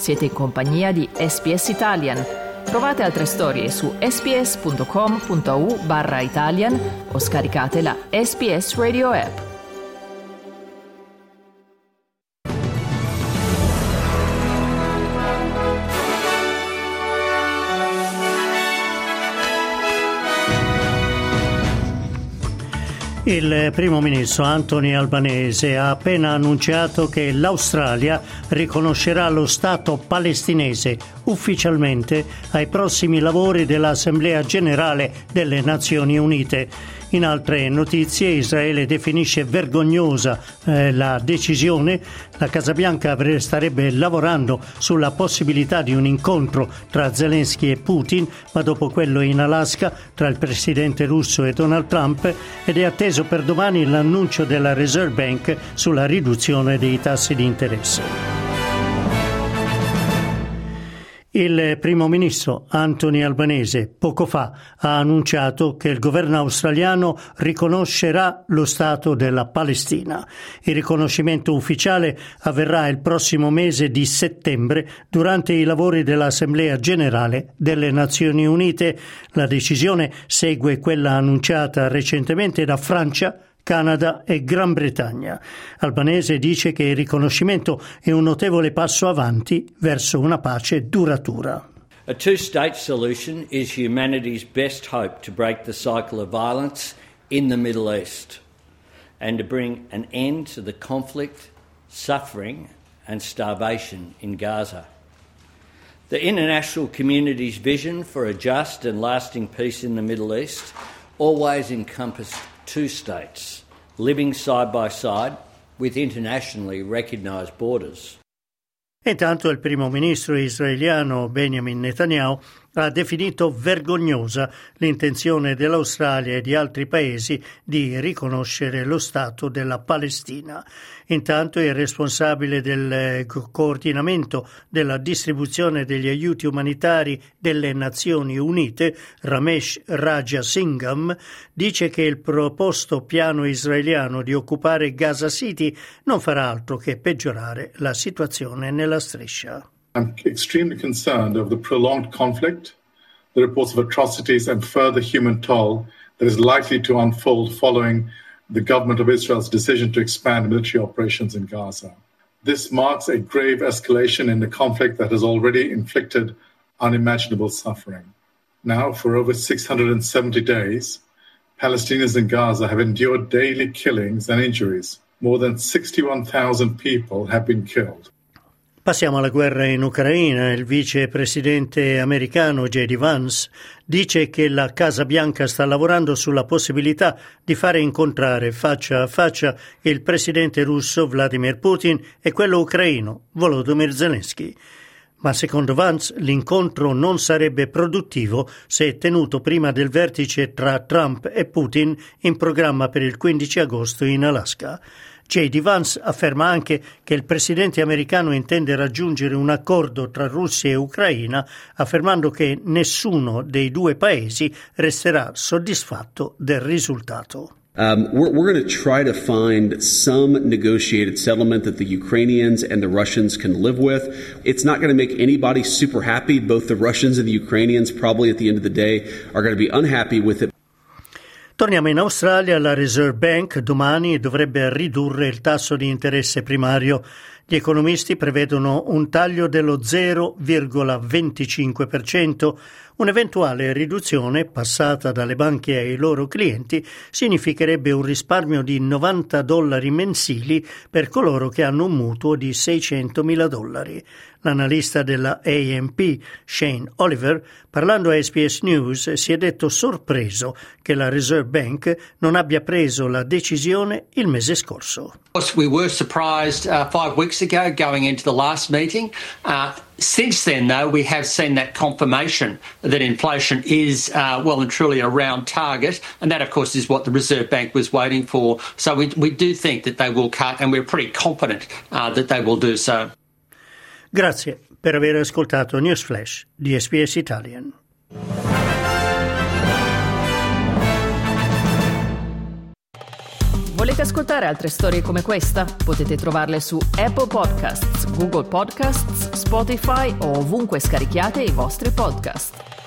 Siete in compagnia di SBS Italian. Trovate altre storie su sbs.com.au/Italian o scaricate la SBS Radio app. Il primo ministro Anthony Albanese ha appena annunciato che l'Australia riconoscerà lo Stato palestinese ufficialmente ai prossimi lavori dell'Assemblea Generale delle Nazioni Unite. In altre notizie, Israele definisce vergognosa la decisione. La Casa Bianca starebbe lavorando sulla possibilità di un incontro tra Zelensky e Putin, ma dopo quello in Alaska tra il presidente russo e Donald Trump, ed è atteso per domani l'annuncio della Reserve Bank sulla riduzione dei tassi di interesse. Il primo ministro Anthony Albanese poco fa ha annunciato che il governo australiano riconoscerà lo Stato della Palestina. Il riconoscimento ufficiale avverrà il prossimo mese di settembre durante i lavori dell'Assemblea Generale delle Nazioni Unite. La decisione segue quella annunciata recentemente da Francia, Canada e Gran Bretagna. Albanese dice che il riconoscimento è un notevole passo avanti verso una pace duratura. A two-state solution is humanity's best hope to break the cycle of violence in the Middle East and to bring an end to the conflict, suffering and starvation in Gaza. The international community's vision for a just and lasting peace in the Middle East always encompassed two states living side by side with internationally recognized borders. Intanto il primo ministro israeliano Benjamin Netanyahu ha definito vergognosa l'intenzione dell'Australia e di altri paesi di riconoscere lo Stato della Palestina. Intanto il responsabile del coordinamento della distribuzione degli aiuti umanitari delle Nazioni Unite, Ramesh Rajasingham, dice che il proposto piano israeliano di occupare Gaza City non farà altro che peggiorare la situazione nella striscia. I'm extremely concerned over the prolonged conflict, the reports of atrocities and further human toll that is likely to unfold following the government of Israel's decision to expand military operations in Gaza. This marks a grave escalation in the conflict that has already inflicted unimaginable suffering. Now, for over 670 days, Palestinians in Gaza have endured daily killings and injuries. More than 61,000 people have been killed. Passiamo alla guerra in Ucraina. Il vicepresidente americano J.D. Vance dice che la Casa Bianca sta lavorando sulla possibilità di fare incontrare faccia a faccia il presidente russo Vladimir Putin e quello ucraino Volodymyr Zelensky. Ma secondo Vance l'incontro non sarebbe produttivo se tenuto prima del vertice tra Trump e Putin in programma per il 15 agosto in Alaska. J.D. Vance afferma anche che il presidente americano intende raggiungere un accordo tra Russia e Ucraina, affermando che nessuno dei due paesi resterà soddisfatto del risultato. We're going to try to find some negotiated settlement that the Ukrainians and the Russians can live with. It's not going to make anybody super happy. Both the Russians and the Ukrainians probably at the end of the day are going to be unhappy with it. Torniamo in Australia. La Reserve Bank domani dovrebbe ridurre il tasso di interesse primario. Gli economisti prevedono un taglio dello 0,25%. Un'eventuale riduzione passata dalle banche ai loro clienti significherebbe un risparmio di $90 mensili per coloro che hanno un mutuo di $600.000. L'analista della AMP, Shane Oliver, parlando a SBS News, si è detto sorpreso che la Reserve Bank non abbia preso la decisione il mese scorso. We were surprised 5 weeks ago going into the last meeting. Since then, though, we have seen that confirmation that inflation is well and truly around target, and that, of course, is what the Reserve Bank was waiting for. So we do think that they will cut, and we're pretty confident that they will do so. Grazie per aver ascoltato News Flash di SBS Italian. Volete ascoltare altre storie come questa? Potete trovarle su Apple Podcasts, Google Podcasts, Spotify o ovunque scarichiate i vostri podcast.